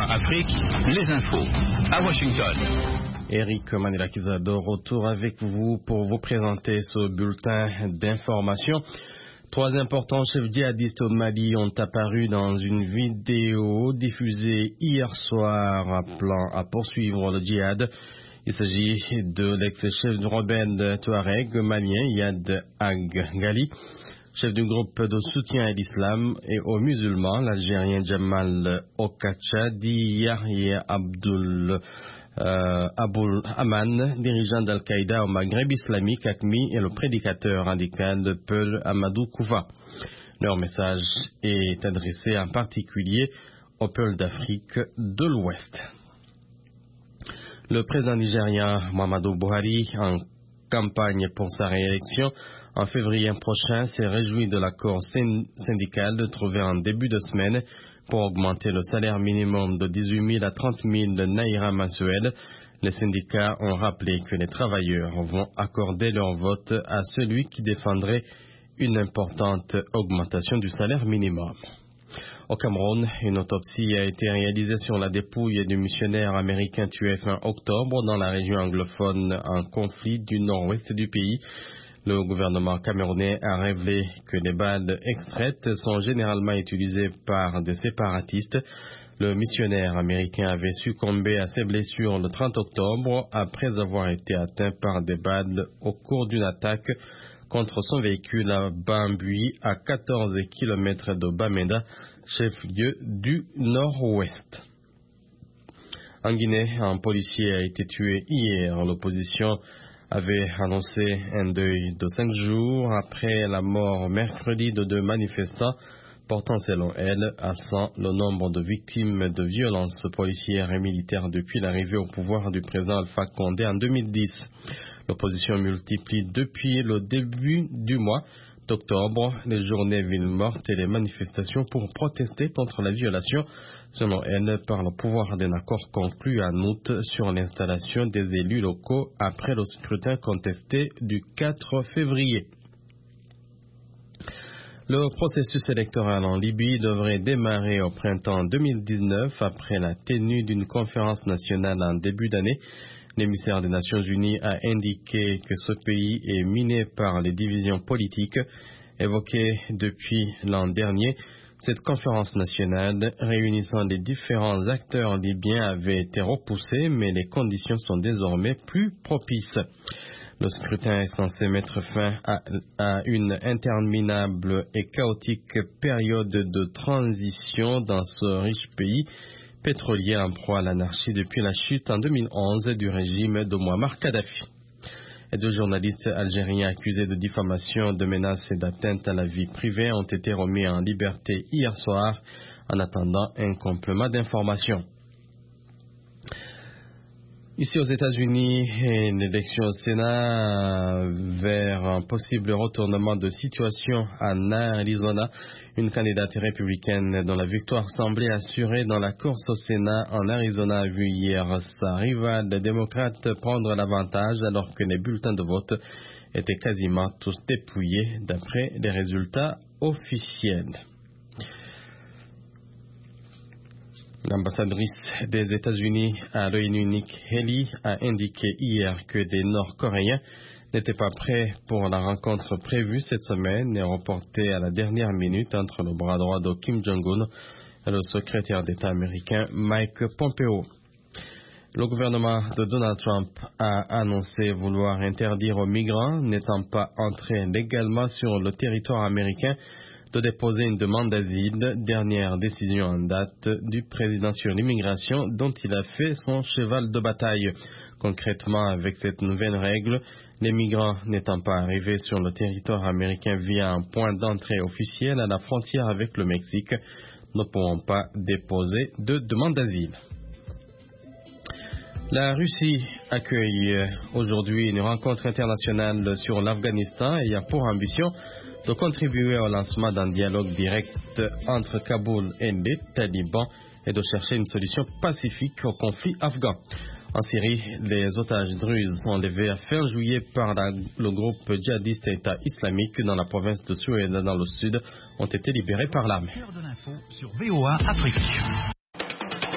VOA Afrique, les infos à Washington. Eric Manelakiza de retour avec vous pour vous présenter ce bulletin d'information. 3 importants chefs djihadistes au Mali ont apparu dans une vidéo diffusée hier soir appelant à poursuivre le djihad. Il s'agit de l'ex-chef du rebelle Touareg malien Yad Ag-Ghali, chef du groupe de soutien à l'islam et aux musulmans, l'Algérien Jamal Okacha, dit Yahya Aboul Aman, dirigeant d'Al-Qaïda au Maghreb islamique, AQMI, et le prédicateur radical Peul Amadou Kouva. Leur message est adressé en particulier au peuple d'Afrique de l'Ouest. Le président nigérien Muhammadu Buhari, en campagne pour sa réélection en février prochain, s'est réjoui de l'accord syndical trouvé en début de semaine pour augmenter le salaire minimum de 18 000 à 30 000 naira mensuels. Les syndicats ont rappelé que les travailleurs vont accorder leur vote à celui qui défendrait une importante augmentation du salaire minimum. Au Cameroun, une autopsie a été réalisée sur la dépouille du missionnaire américain tué fin octobre dans la région anglophone en conflit du nord-ouest du pays. Le gouvernement camerounais a révélé que les balles extraites sont généralement utilisées par des séparatistes. Le missionnaire américain avait succombé à ses blessures le 30 octobre après avoir été atteint par des balles au cours d'une attaque contre son véhicule à Bambui, à 14 km de Bamenda, chef-lieu du nord-ouest. En Guinée, un policier a été tué hier. L'opposition avait annoncé un deuil de 5 jours après la mort mercredi de 2 manifestants, portant selon elle à 100 le nombre de victimes de violences policières et militaires depuis l'arrivée au pouvoir du président Alpha Condé en 2010. L'opposition multiplie depuis le début du mois d'octobre les journées villes mortes et les manifestations pour protester contre la violation, selon elle, par le pouvoir d'un accord conclu en août sur l'installation des élus locaux après le scrutin contesté du 4 février. Le processus électoral en Libye devrait démarrer au printemps 2019 après la tenue d'une conférence nationale en début d'année. L'émissaire des Nations Unies a indiqué que ce pays est miné par les divisions politiques évoquées depuis l'an dernier. Cette conférence nationale réunissant les différents acteurs libyens avait été repoussée, mais les conditions sont désormais plus propices. Le scrutin est censé mettre fin à une interminable et chaotique période de transition dans ce riche pays pétrolier en proie à l'anarchie depuis la chute en 2011 du régime de Mouammar Kadhafi. Et 2 journalistes algériens accusés de diffamation, de menaces et d'atteinte à la vie privée ont été remis en liberté hier soir en attendant un complément d'information. Ici aux États-Unis, une élection au Sénat vers un possible retournement de situation en Arizona. Une candidate républicaine dont la victoire semblait assurée dans la course au Sénat en Arizona a vu hier sa rivale démocrate prendre l'avantage alors que les bulletins de vote étaient quasiment tous dépouillés d'après les résultats officiels. L'ambassadrice des États-Unis à l'ONU, Nikki Haley, a indiqué hier que des Nord-Coréens n'étaient pas prêts pour la rencontre prévue cette semaine et reportée à la dernière minute entre le bras droit de Kim Jong-un et le secrétaire d'État américain Mike Pompeo. Le gouvernement de Donald Trump a annoncé vouloir interdire aux migrants n'étant pas entrés légalement sur le territoire américain de déposer une demande d'asile, dernière décision en date du président sur l'immigration dont il a fait son cheval de bataille. Concrètement, avec cette nouvelle règle, les migrants n'étant pas arrivés sur le territoire américain via un point d'entrée officiel à la frontière avec le Mexique ne pourront pas déposer de demande d'asile. La Russie accueille aujourd'hui une rencontre internationale sur l'Afghanistan et a pour ambition de contribuer au lancement d'un dialogue direct entre Kaboul et les talibans et de chercher une solution pacifique au conflit afghan. En Syrie, les otages druzes enlevés à fin juillet par le groupe djihadiste État islamique dans la province de Suède dans le sud ont été libérés par l'armée.